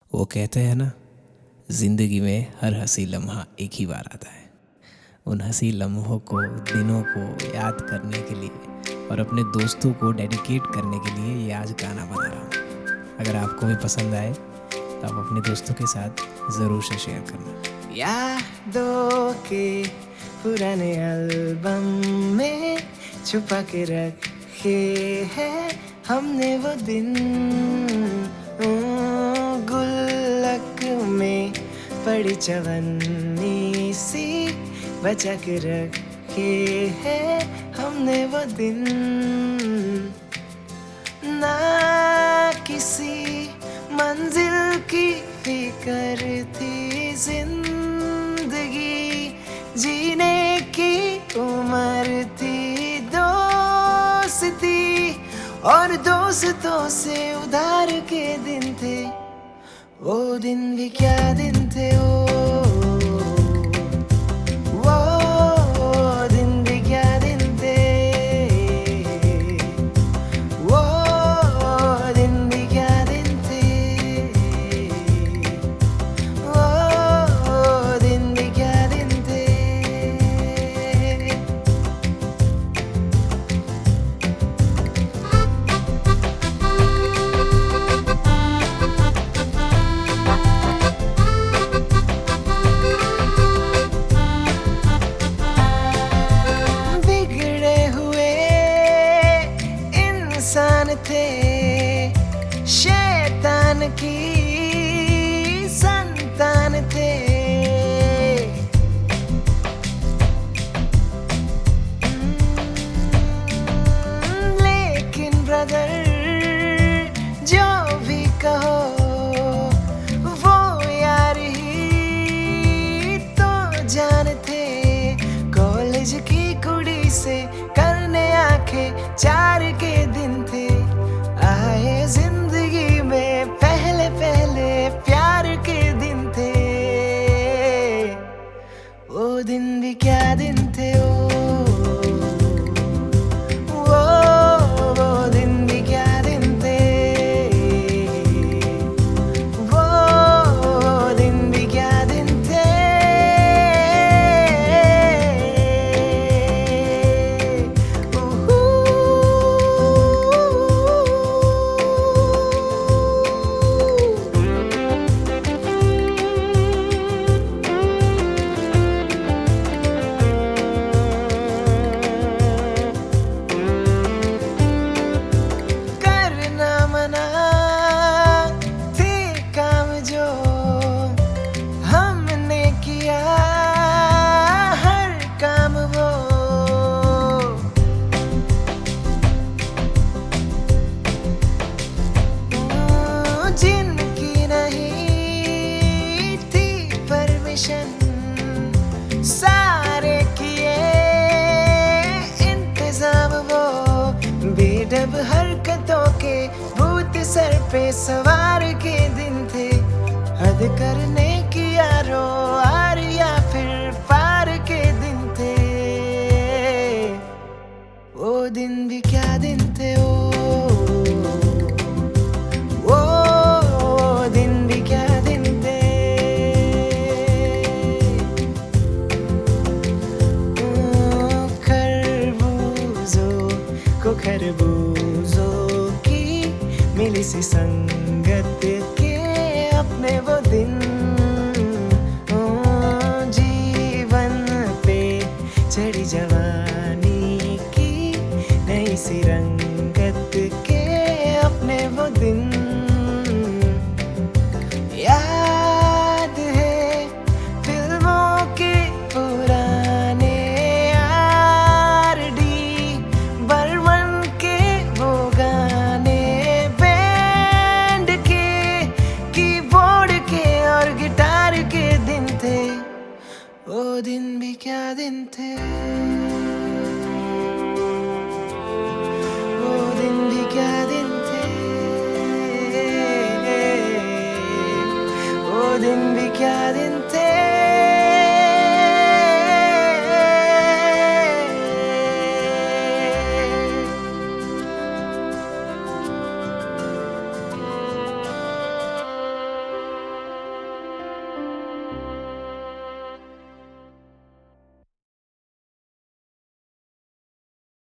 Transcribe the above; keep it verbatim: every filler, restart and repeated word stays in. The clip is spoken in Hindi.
वो कहते हैं ना, ज़िंदगी में हर हंसी लम्हा एक ही बार आता है। उन हंसी लम्हों को, दिनों को याद करने के लिए और अपने दोस्तों को डेडिकेट करने के लिए ये आज गाना बना रहा हूँ। अगर आपको भी पसंद आए तो आप अपने दोस्तों के साथ ज़रूर से शेयर करना। यादों के पुराने एल्बम में छुपा के रखे हैं हमने वो दिन, गुल्लक में पड़ी चवन्नी सी बचा के रखे हैं हमने वो दिन। ना किसी मंजिल की फिक्र थी, जिंदगी जीने की उम्र थी, दोस्ती और दोस्तों से उधार के दिन थे। वो दिन भी क्या दिन थे, ओ वो दिन भी क्या दिन थे, वो दिन भी क्या दिन थे, वो दिन भी क्या दिन थे। इंसान थे शैतान की संतान थे, लेकिन ब्रदर जो भी कहो वो यार ही तो जान थे। कॉलेज की कुड़ी से करने आंखें चार के दिन थे, आए जिंदगी में पहले पहले प्यार के दिन थे। वो दिन भी क्या दिन थे, ओ वो वो दिन भी क्या दिन थे, वो दिन भी क्या दिन थे। सारे किए इंतजाम, वो बेढब हरकतों के भूत सर पे सवार के दिन थे। हद करने की यारो आर या फिर पार के दिन थे। वो दिन भी क्या दिन थे, ओ वो दिन भी क्या दिन थे। खरबूजों की मिली सी संगत के अपने वो दिन, ओ जीवन पे चढ़ी जवानी की नई सी रंगत के अपने वो दिन। याद है फिल्मों के पुराने वो दिन भी क्या दिन थे, वो दिन भी क्या दिन थे, वो दिन भी क्या दिन थे।